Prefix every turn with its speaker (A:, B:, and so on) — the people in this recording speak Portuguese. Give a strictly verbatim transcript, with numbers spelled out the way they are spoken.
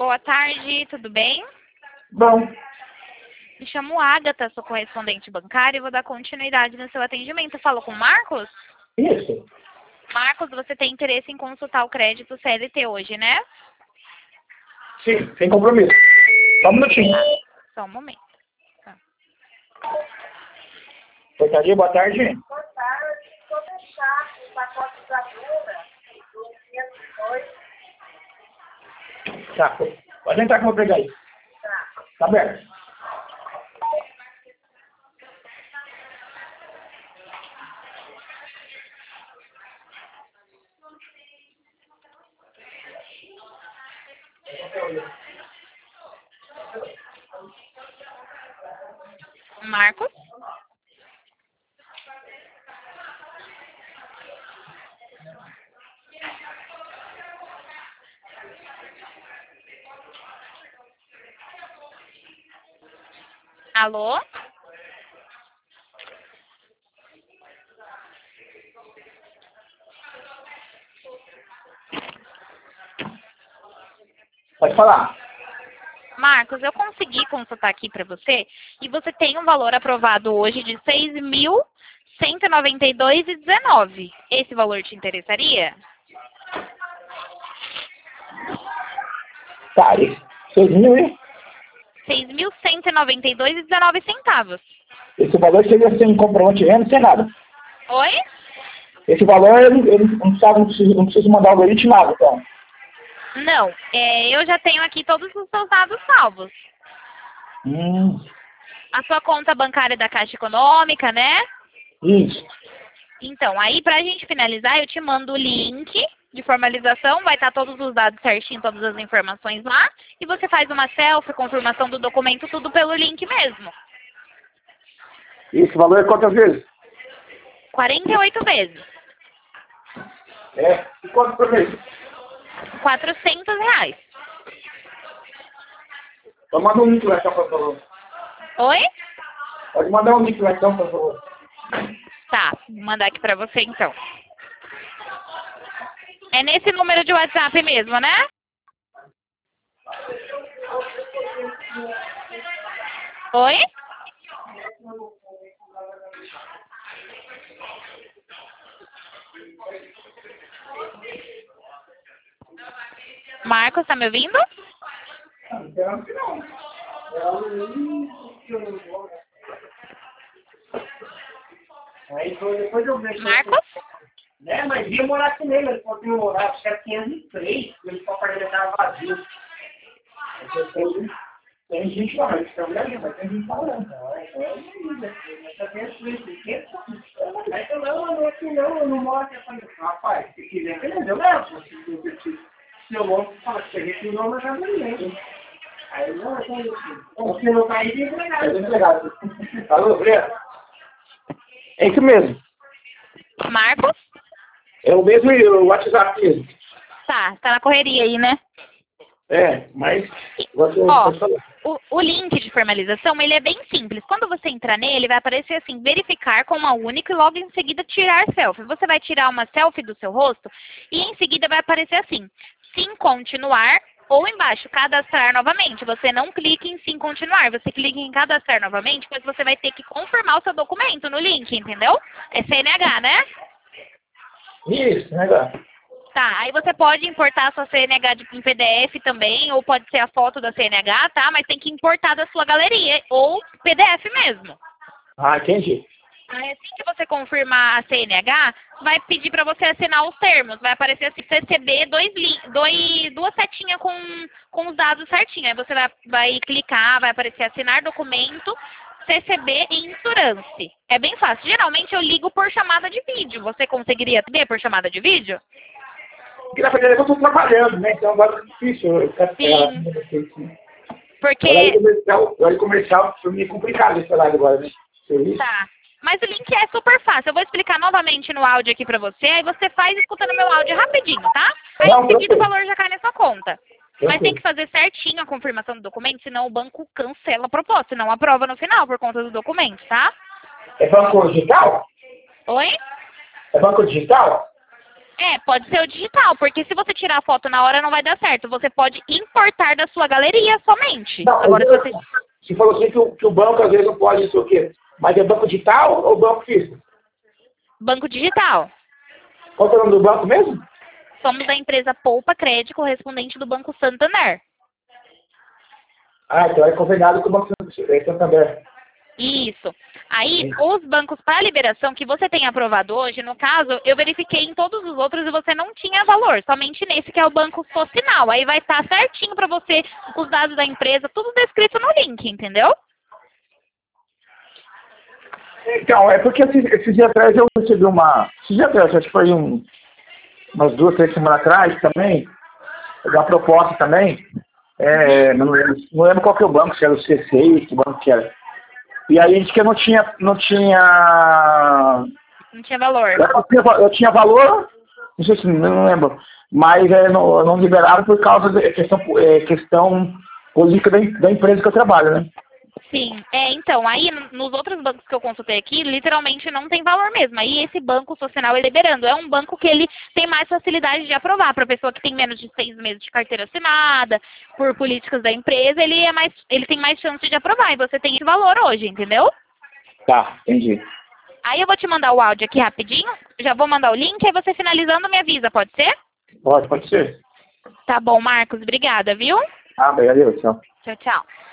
A: Boa tarde, tudo bem?
B: Bom,
A: Me chamo Agatha, sou correspondente bancária e vou dar continuidade no seu atendimento. Eu falo com o Marcos?
B: isso.
A: Marcos, você tem interesse em consultar o crédito C L T hoje, né?
B: Sim, sem compromisso. Só um minutinho.
A: Só um momento. Tá.
B: Portaria, boa tarde.
C: Boa tarde, vou deixar o pacote da Bruna, do quinhentos e dois.
B: Tá, pode entrar que eu vou pegar aí.
C: Tá.
B: Tá aberto.
A: Marcos? Alô?
B: Pode falar.
A: Marcos, eu consegui consultar aqui para você e você tem um valor aprovado hoje de seis mil cento e noventa e dois reais e dezenove centavos. Esse valor te interessaria?
B: Tá, esse seis mil e...
A: seis mil cento e noventa e dois reais e dezenove centavos.
B: Esse valor seria sem comprovante de renda, sem nada.
A: Oi?
B: Esse valor, ele, ele não, sabe, não, precisa, não precisa mandar o algoritmo nada, então.
A: Não, é, eu já tenho aqui todos os seus dados salvos.
B: Hum,
A: A sua conta bancária da Caixa Econômica, né?
B: isso.
A: Então, aí pra gente finalizar, eu te mando o link de formalização, vai estar todos os dados certinho, todas as informações lá, e você faz uma selfie, confirmação do documento, tudo pelo link mesmo.
B: E esse valor é quantas vezes?
A: quarenta e oito vezes.
B: É, e quanto por mês?
A: quatrocentos reais.
B: Pode mandar um link lá, então, por favor.
A: Oi?
B: Pode mandar um link lá, então, por favor.
A: Tá, vou mandar aqui pra você então. É nesse número de WhatsApp mesmo, né? Oi? Marcos, tá me ouvindo?
B: Não, não. Aí depois eu vejo.
A: Marcos?
B: Né, mas ia morar com ele, ele conseguiu morar, acho que era quinhentos e três, ele só apartamento estava vazio. Tem, tem gente lá, mas tem mulher, mas tem gente falando. Aí eu não, não, aqui não, eu não moro aqui. Eu falei, rapaz, se quiser, beleza, eu levo. Se eu moro, fala que a gente não vai fazer ninguém. Aí não, é como se não cair, tem empregado. É empregado. Alô, Breno? É isso mesmo.
A: Marcos?
B: É o mesmo o WhatsApp mesmo.
A: Tá, tá na correria aí, né?
B: É, mas você
A: Ó,
B: pode falar.
A: o, o link de formalização, ele é bem simples. Quando você entrar nele, vai aparecer assim, verificar com uma única e logo em seguida tirar selfie. Você vai tirar uma selfie do seu rosto e em seguida vai aparecer assim, sim continuar ou embaixo, cadastrar novamente. Você não clica em sim continuar, você clica em cadastrar novamente, pois você vai ter que confirmar o seu documento no link, entendeu? É C N H, né?
B: Isso, negócio.
A: Tá, aí você pode importar a sua C N H de, em P D F também, ou pode ser a foto da C N H, tá? Mas tem que importar da sua galeria, ou P D F mesmo.
B: Ah, entendi.
A: Aí assim que você confirmar a C N H, vai pedir para você assinar os termos. Vai aparecer assim, C C B, dois, dois, duas setinhas com, com os dados certinhos. Aí você vai, vai clicar, vai aparecer assinar documento, C C B e insurance. É bem fácil. Geralmente eu ligo por chamada de vídeo. Você conseguiria atender por chamada de vídeo?
B: Porque na verdade eu estou trabalhando, né? Então agora é difícil. Eu quero
A: Sim. Porque...
B: Horário comercial, horário comercial foi meio complicado esse horário agora, né? Serviço.
A: Tá. Mas o link é super fácil. Eu vou explicar novamente no áudio aqui pra você. Aí você faz escutando meu áudio rapidinho, tá? Aí
B: Não,
A: em seguida o
B: tranquilo.
A: valor já cai na sua conta. Mas
B: Tranquilo.
A: tem que fazer certinho a confirmação do documento, senão o banco cancela a proposta, não aprova no final por conta do documento, tá?
B: É banco digital?
A: Oi?
B: É banco digital?
A: É, pode ser o digital, porque se você tirar a foto na hora não vai dar certo. Você pode importar da sua galeria somente.
D: Não,
A: Agora, se você...
D: Você falou assim que o, que o banco às vezes não pode, não sei o quê. Mas é banco digital ou banco físico?
A: Banco digital.
D: Qual é o nome do banco mesmo?
A: Somos da empresa Poupa Crédito, correspondente do Banco Santander.
D: Ah, então é conveniado com o Banco Santander.
A: Isso. Aí, os bancos para liberação que você tem aprovado hoje, no caso, eu verifiquei em todos os outros e você não tinha valor, somente nesse que é o Banco Social. Aí vai estar certinho para você os dados da empresa, tudo descrito no link, entendeu?
D: Então, é porque esses, esses dias atrás eu recebi uma... Esses dias atrás, acho que foi um, umas duas, três semanas atrás também, uma proposta também, é, não, lembro, não lembro qual que é o banco, se era o C seis, que banco que era. E aí disse que eu não tinha... Não tinha,
A: não tinha valor.
D: Eu tinha, eu tinha valor, não sei se... Não lembro. Mas é, não, não liberaram por causa da questão, é, questão política da, da empresa que eu trabalho, né?
A: Sim, é, então, aí nos outros bancos que eu consultei aqui, literalmente não tem valor mesmo. Aí esse banco social é liberando. É um banco que ele tem mais facilidade de aprovar. Para pessoa que tem menos de seis meses de carteira assinada, por políticas da empresa, ele, é mais, ele tem mais chance de aprovar. E você tem esse valor hoje, entendeu?
D: Tá, entendi.
A: Aí eu vou te mandar o áudio aqui rapidinho. Já vou mandar o link, aí você finalizando me avisa, pode ser?
D: Pode, pode ser.
A: Tá bom, Marcos, obrigada, viu?
D: Ah, obrigado, tchau.
A: Tchau, tchau.